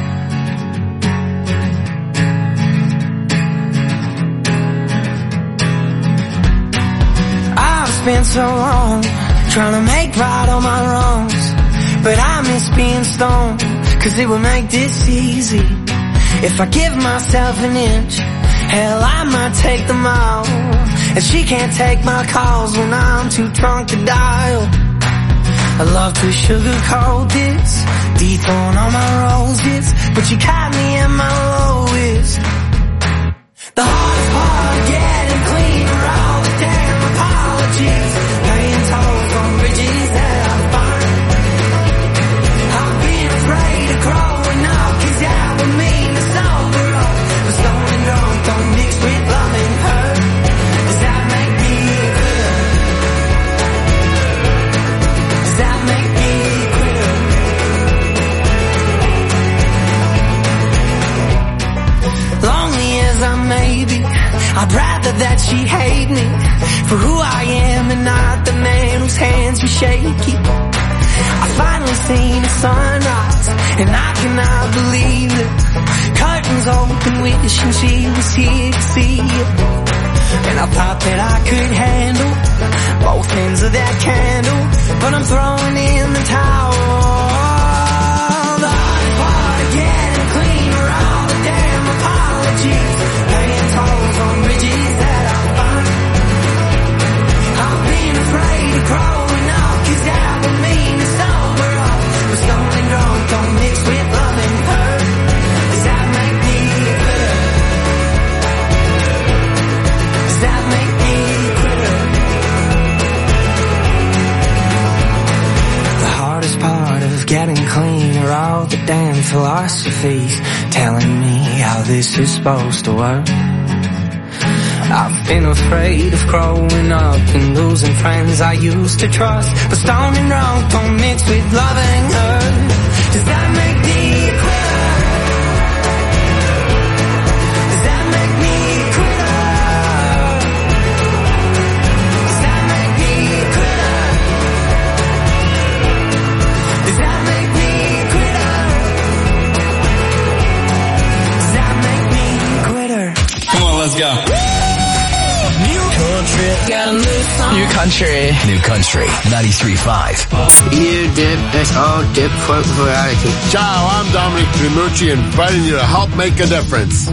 Speaker 5: I've spent so long trying to make right all my wrongs, but I miss being stoned, cause it would make this easy. If I give myself an inch, hell, I might take them all. And she can't take my calls when I'm too drunk to dial. I love to sugarcoat this, dethrone all my roses, but you caught me at my lowest. The hardest part of getting clean are all the damn apologies, paying tolls on bridges that I've burned. I've been afraid to grow and I'd rather that she hate me for who I am and not the man whose hands were shaky. I finally seen the sunrise and I cannot believe it. Curtains open, wishing she was here to see it. And I thought that I could handle both ends of that candle, but I'm throwing in the towel. The hard part of getting clean are all the damn apologies, paying tolls on bridges that I find. I've been afraid of growing up, cause that would mean to sober up. But stoned and drunk don't mix with love and hurt. Does that make me good? Does that make me quitter? The hardest part of getting clean are all the damn philosophies telling me how this is supposed to work. I've been afraid of growing up and losing friends I used to trust. But stoned and drunk don't mix with loving her. Does that make me a quitter? Does that make me a quitter? Does that make me a quitter? Does that make me a quitter? Does that make me a quitter?
Speaker 21: Come on, let's go.
Speaker 2: New Country.
Speaker 1: New Country ninety-three point five.
Speaker 7: You dip, it's all dip for variety.
Speaker 10: Ciao, I'm Dominic Trinucci, inviting you to help make a difference.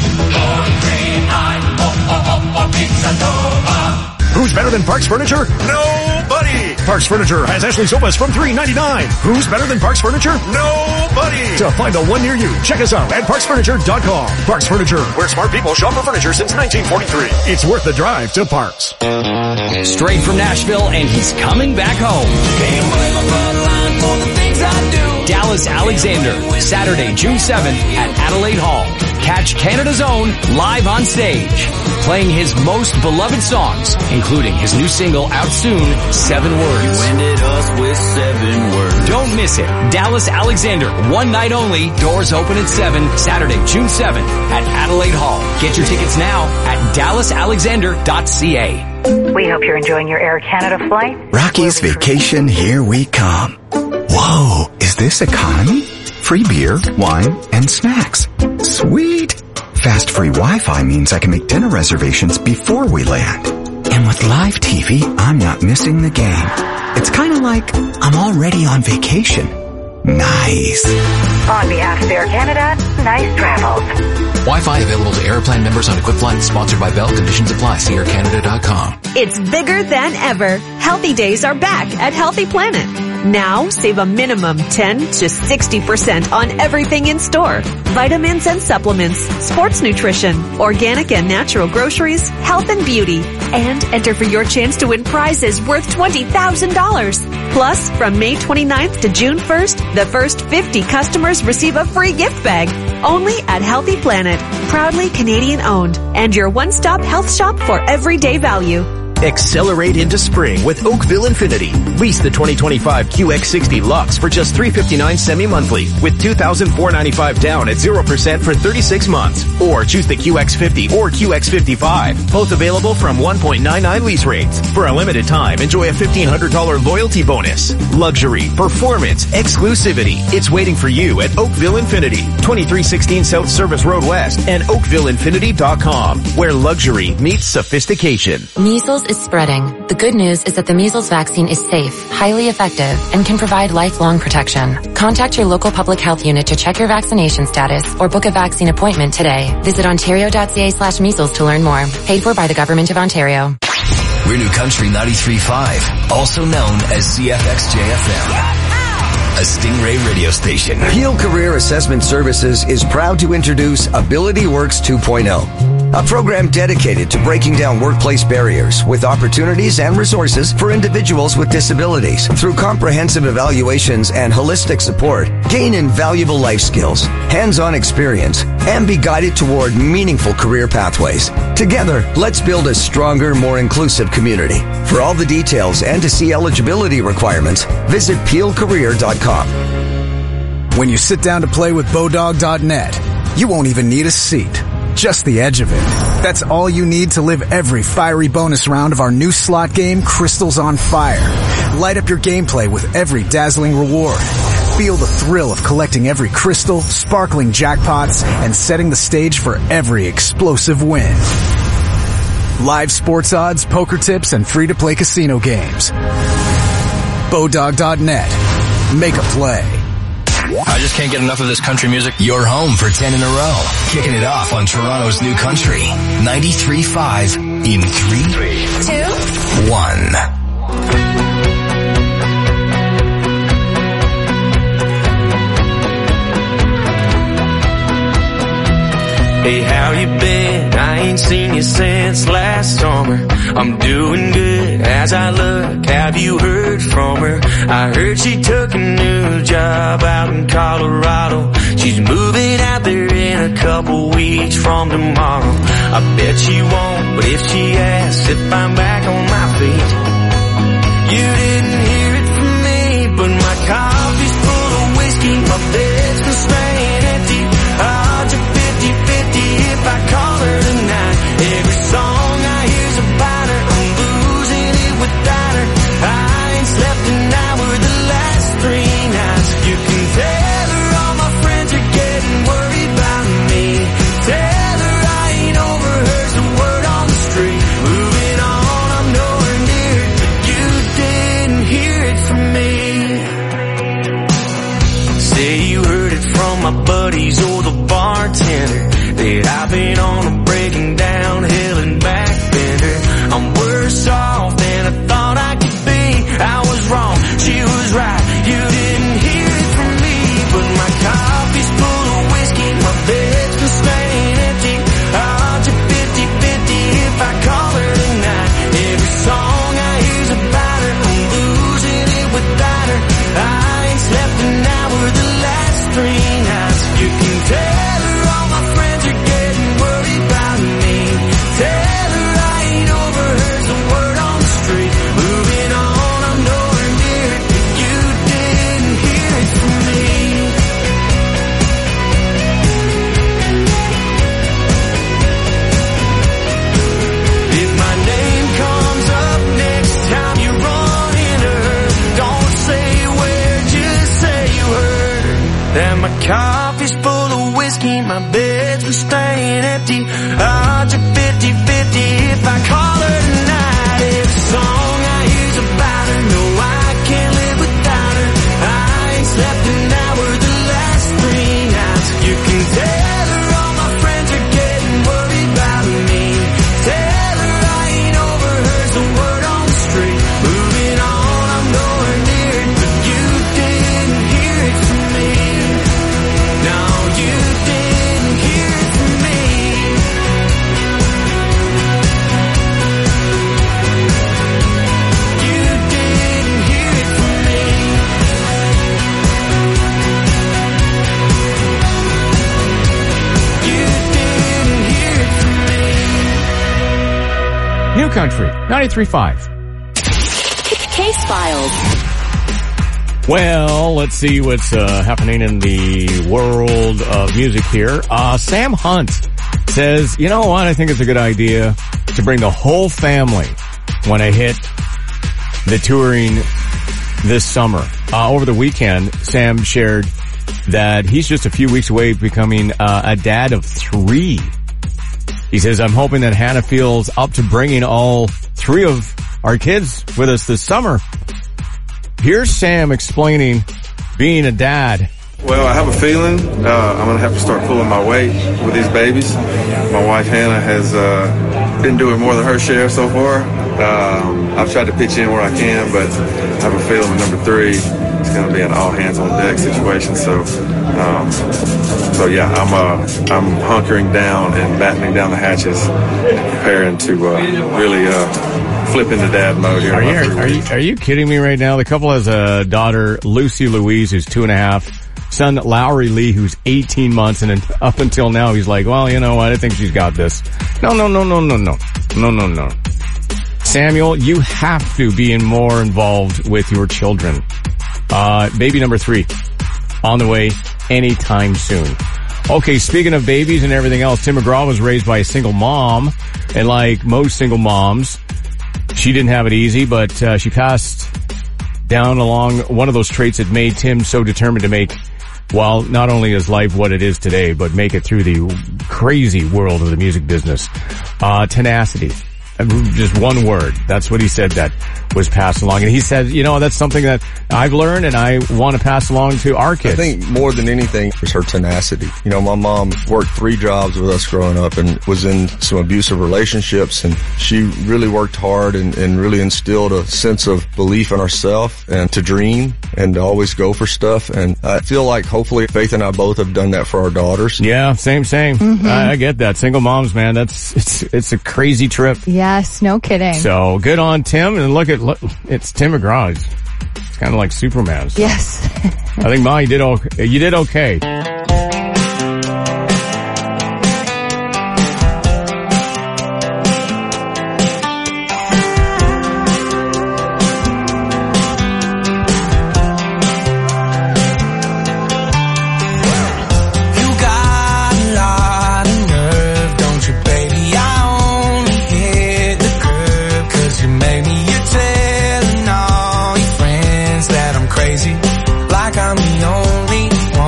Speaker 23: Who's better than Parks Furniture? Nobody! Parks Furniture has Ashley sofas from three ninety-nine. Who's better than Parks Furniture? Nobody! To find the one near you, check us out at parks furniture dot com. Parks Furniture, where smart people shop for furniture since nineteen forty-three. It's worth the drive to Parks.
Speaker 24: Straight from Nashville, and he's coming back home.
Speaker 2: Can't blame my bloodline for the things I do.
Speaker 24: Dallas Alexander, Saturday, June seventh at Adelaide Hall. Catch Canada's own live on stage, playing his most beloved songs, including his new single out soon, Seven Words.
Speaker 4: You ended us with seven words.
Speaker 24: Don't miss it. Dallas Alexander, one night only. Doors open at seven, Saturday, June seventh at Adelaide Hall. Get your tickets now at dallas alexander dot c a.
Speaker 25: We hope you're enjoying your Air Canada flight.
Speaker 26: Rocky's Vacation, here we come. Whoa, is this economy? Free beer, wine, and snacks. Sweet. Fast free Wi-Fi means I can make dinner reservations before we land. And with live T V, I'm not missing the game. It's kind of like I'm already on vacation. Nice.
Speaker 25: On behalf of Air Canada, nice travels.
Speaker 21: Wi-Fi available to Airplan members on equipped flights. Sponsored by Bell. Conditions apply. See air canada dot com.
Speaker 15: It's bigger than ever. Healthy Days are back at Healthy Planet. Now, save a minimum ten to sixty percent on everything in store. Vitamins and supplements, sports nutrition, organic and natural groceries, health and beauty. And enter for your chance to win prizes worth twenty thousand dollars. Plus, from May twenty-ninth to June first, the first fifty customers receive a free gift bag. Only at Healthy Planet. Proudly Canadian owned. And your one-stop health shop for everyday value.
Speaker 27: Accelerate into spring with Oakville Infinity. Lease the twenty twenty-five Q X sixty Lux for just three hundred fifty-nine dollars semi-monthly with two thousand four hundred ninety-five dollars down at zero percent for thirty-six months. Or choose the Q X fifty or Q X fifty-five. Both available from one point nine nine lease rates. For a limited time, enjoy a fifteen hundred dollars loyalty bonus. Luxury, performance, exclusivity. It's waiting for you at Oakville Infinity. twenty-three sixteen South Service Road West and oakville infinity dot com, where luxury meets sophistication.
Speaker 28: Measles is spreading. The good news is that the measles vaccine is safe, highly effective, and can provide lifelong protection. Contact your local public health unit to check your vaccination status or book a vaccine appointment today. Visit ontario.ca slash measles to learn more. Paid for by the Government of Ontario.
Speaker 1: We're New Country ninety-three point five, also known as C F X J F M. A Stingray radio station.
Speaker 16: Peel Career Assessment Services is proud to introduce Ability Works two point oh, a program dedicated to breaking down workplace barriers with opportunities and resources for individuals with disabilities. Through comprehensive evaluations and holistic support, gain invaluable life skills, hands-on experience, and be guided toward meaningful career pathways. Together, let's build a stronger, more inclusive community. For all the details and to see eligibility requirements, visit peel career dot com.
Speaker 29: When you sit down to play with Bodog dot net, you won't even need a seat.
Speaker 8: just the edge of it. That's all you need to live every fiery bonus round of our new slot game, Crystals on Fire. Light up your gameplay with every dazzling reward. Feel the thrill of collecting every crystal, sparkling jackpots, and setting the stage for every explosive win. Live sports odds, poker tips, and free-to-play casino games. Bodog dot net. Make a play.
Speaker 1: I just can't get enough of this country music. You're home for ten in a row. Kicking it off on Toronto's New Country. ninety-three point five in three, two, one.
Speaker 2: Hey, how you been? I ain't seen you since last summer. I'm doing good as I look. Have you heard from her? I heard she took a new job out in Colorado. She's moving out there in a couple weeks from tomorrow. I bet she won't, but if she asks if I'm back on my feet, you didn't hear it from me, but my coffee's full of whiskey, my bed's been staying empty. Odds are fifty fifty if I call her tonight. Every song I hear's about her, I'm losing it without her. I ain't slept a night with the last three nights. You can tell her all my friends are getting worried about me. Tell her I ain't overheard the word on the street. Moving on, I'm nowhere near it, but you didn't hear it from me. Say you heard it from my buddies or the bartender that I've been on a breaking down hill and back bender. I'm worse off than I thought I could be. I was wrong, she was right. You didn't hear it from me, but my coffee's full of whiskey, my bed's been staying empty. Odds are fifty fifty if I call her tonight. Every song I hear's about her, I'm losing it without her. I ain't slept a night with the last three nights. You can tell her all my friends are getting worried about me. Tell her I ain't overheard the word on the street. Moving on, I'm nowhere near it, but you didn't hear it from me. If my name comes up next time you run into her, don't say where, just say you heard her. That my coffee's full of whiskey, my bed's been staying empty. Odds are fifty fifty if I call her tonight. Every song I hear's about her, no I can't live without her. I ain't slept a night with the last three nights. You can tell her all my friends are getting worried about me. Tell her I ain't overheard the word on the street. Moving on, I'm nowhere near it, but you didn't hear it from me. No, you didn't hear it from me. You didn't hear it from me. You didn't hear it from me.
Speaker 6: New Country, ninety-three point five.
Speaker 11: Case Files.
Speaker 6: Well, let's see what's uh, happening in the world of music here. Uh, Sam Hunt says, you know what, I think it's a good idea to bring the whole family when I hit the touring this summer. Uh, over the weekend, Sam shared that he's just a few weeks away becoming uh, a dad of three. He says, I'm hoping that Hannah feels up to bringing all three of our kids with us this summer. Here's Sam explaining being a dad.
Speaker 12: Well, I have a feeling uh, I'm going to have to start pulling my weight with these babies. My wife, Hannah, has uh, been doing more than her share so far. Um, I've tried to pitch in where I can, but I have a feeling with number three, it's going to be an all-hands-on-deck situation. So, um, so yeah, I'm uh, I'm hunkering down and battening down the hatches, preparing to uh, really uh, flip into dad mode here.
Speaker 6: Are you, are, you, are you kidding me right now? The couple has a daughter, Lucy Louise, who's two and a half. Son Lowry Lee, who's eighteen months, and then up until now he's like, well, you know what, I think she's got this. No, no, no, no, no, no. No, no, no. Samuel, you have to be in more involved with your children. Uh, baby number three, on the way anytime soon. Okay, speaking of babies and everything else, Tim McGraw was raised by a single mom, and like most single moms, she didn't have it easy, but uh, she passed down along one of those traits that made Tim so determined to make, well, not only his life what it is today, but make it through the crazy world of the music business. Uh, tenacity. Just one word. That's what he said that was passed along. And he said, you know, that's something that I've learned and I want to pass along to our kids.
Speaker 3: I think more than anything is her tenacity. You know, my mom worked three jobs with us growing up and was in some abusive relationships, and she really worked hard and, and really instilled a sense of belief in herself and to dream and to always go for stuff. And I feel like hopefully Faith and I both have done that for our daughters.
Speaker 6: Yeah, same, same. Mm-hmm. I, I get that. Single moms, man, that's, it's, it's a crazy trip.
Speaker 9: Yes, no kidding.
Speaker 6: So good on Tim, and look at, look, it's Tim McGraw. It's, it's kind of like Superman. So.
Speaker 9: Yes.
Speaker 6: I think, Ma, you did okay. You did okay.
Speaker 2: Like I'm the only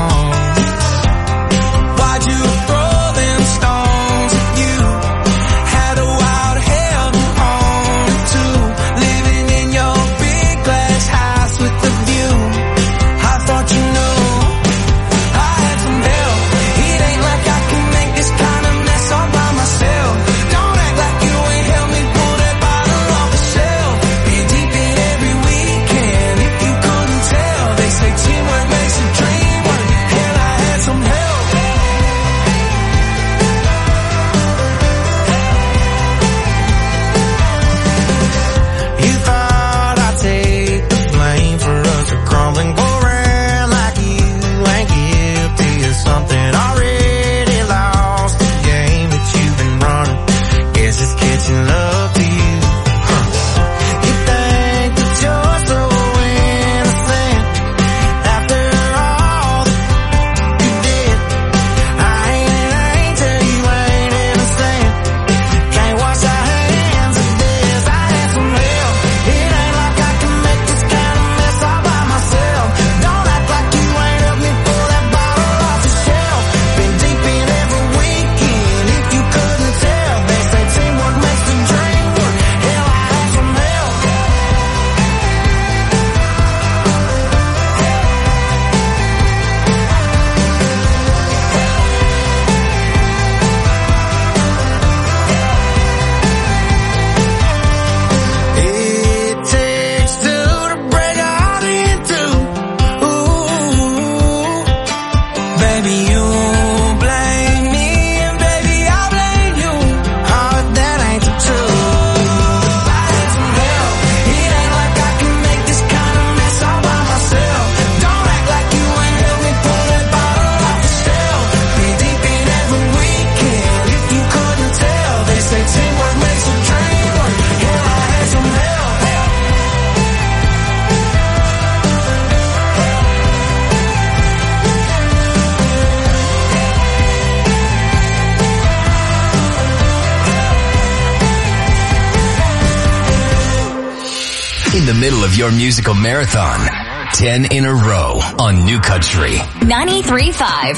Speaker 1: In the middle of your musical marathon, ten in a row on New Country
Speaker 11: ninety-three point five.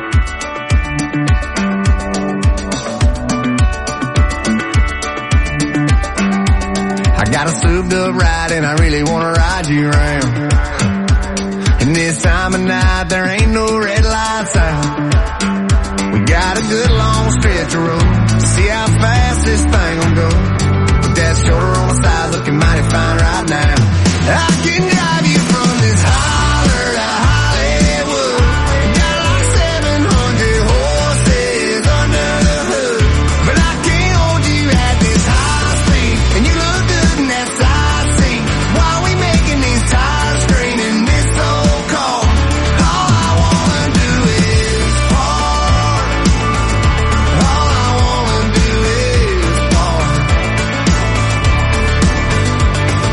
Speaker 13: I got a souped up ride and I really wanna ride you around. And this time of night there ain't no red lights out. We got a good long stretch of road. See how fast this thing will go. With that shoulder on my side looking mighty fine right now. I can drive you from this holler to Hollywood. Got like seven hundred horses under the hood. But I can't hold you at this high speed. And you look good in that side seat. While we making these tires screaming this old car. All I wanna do is park. All I wanna do is park.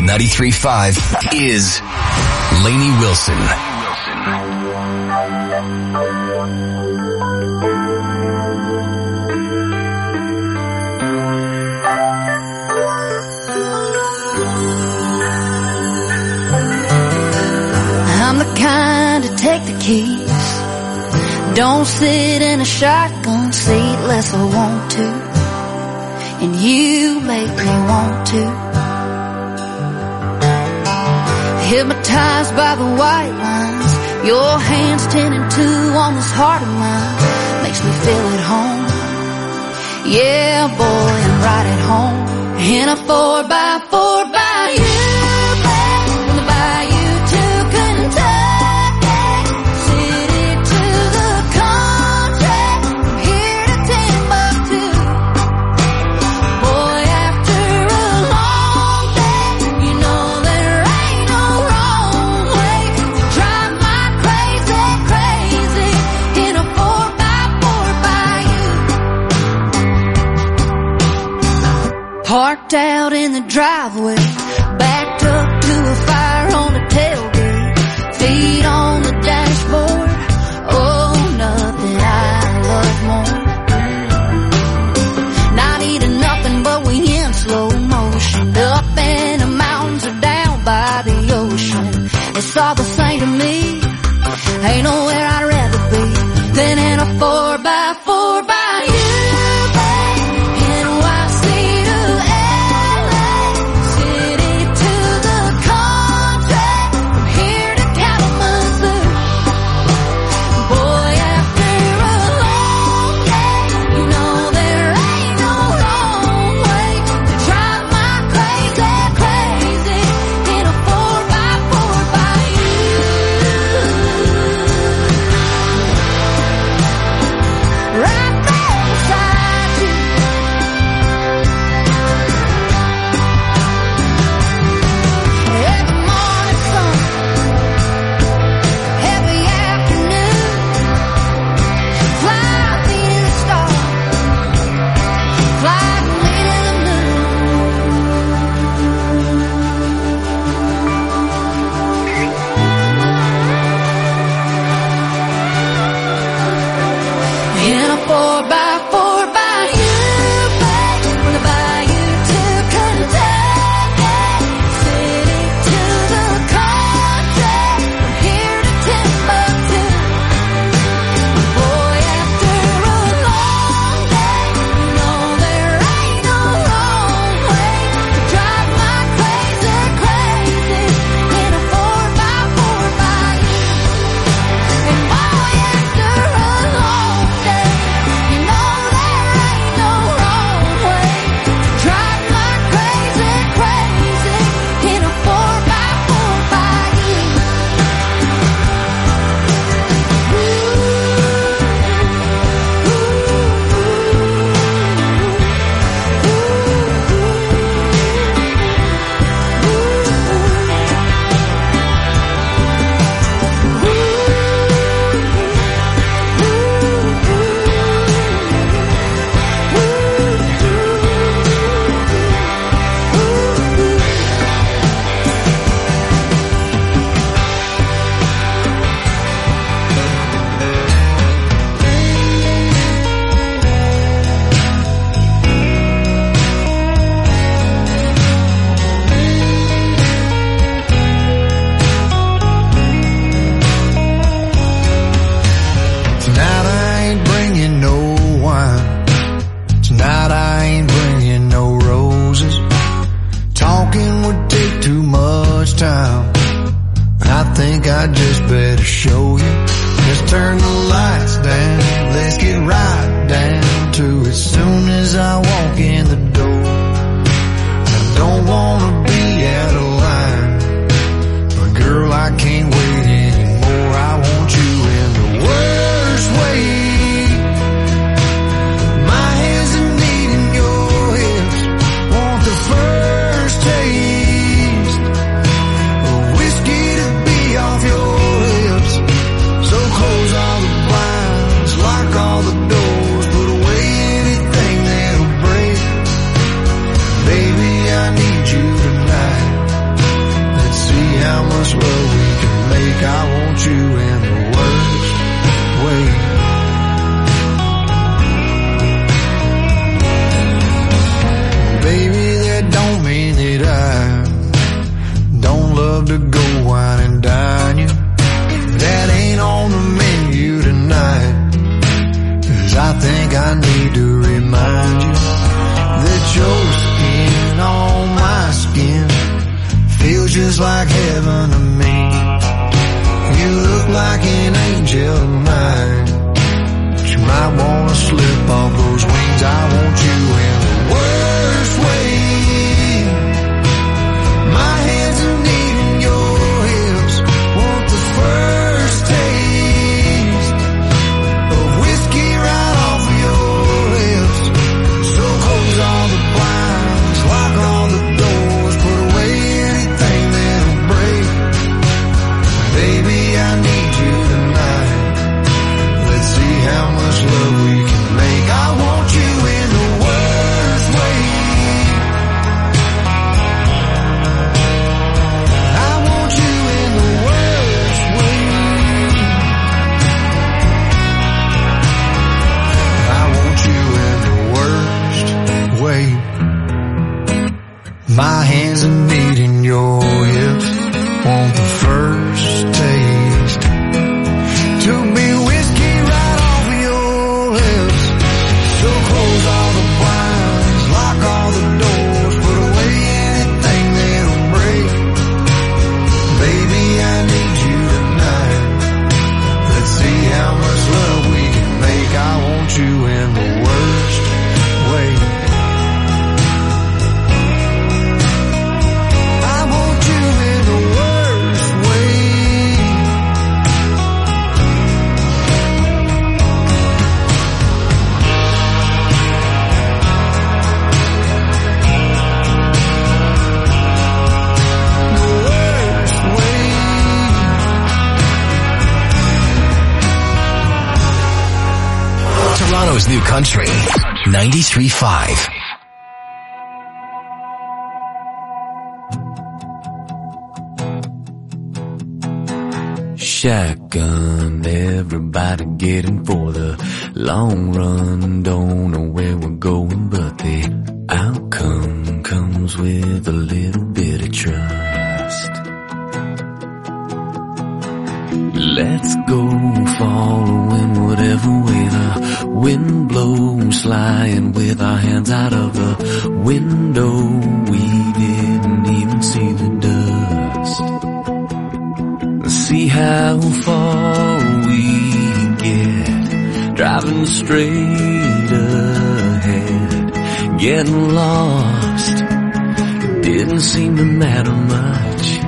Speaker 1: ninety-three point five is Lainey Wilson.
Speaker 2: I'm the kind to take the keys. Don't sit in a shotgun seat unless I want to. And you make me want to. Hypnotized by the white lines, your hands ten and two on this heart of mine. Makes me feel at home. Yeah, boy, I'm right at home. In a four by four by you, babe, from the bayou to Kentucky, city to the country, from here to Timbuktu. Boy, after a long day, you know there ain't no wrong way to drive my crazy, crazy in a four by four by you. Parked out in the driveway, backed up to a fire on the tailgate, feet on the dashboard. Oh, nothing I love more. Not eating nothing, but we in slow motion, up in the mountains or down by the ocean. It's all the same to me. Ain't nowhere I'd rather be than in a four by four by you. City to the country, from here to Kalamazoo.
Speaker 13: angel of mine. But you might wanna slip off those wings. I want you in the worst way. My hands are needing your hips. Want the first taste of whiskey right off of your lips. So close all the blinds, lock all the doors, put away anything that'll break. Baby, I need you tonight. Let's see how much love we can make. I want you in the worst way. I want you in the worst way. I want you in the worst way. My hands are needing your hips. Want the first taste. Took me whiskey right off of your lips. So close all the blinds, lock all the doors, put away anything that'll break. Baby, I need you tonight. Let's see how much love we can make. I want you in the worst way. I want you in the worst way. The worst way.
Speaker 1: Toronto's new country, ninety-three point five.
Speaker 5: Shotgun, everybody getting for the long run. Don't know where we're going, but the outcome comes with a little bit of trust. Let's go following whatever way the wind blows, flying with our hands out of the window. We didn't even see the dust. See how far we get, driving straight ahead, getting lost. It didn't seem to matter much.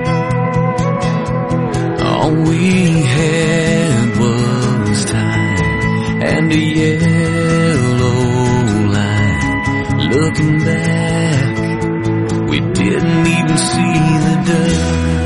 Speaker 5: All we had was time and a yellow line. Looking back, we didn't even see the dust.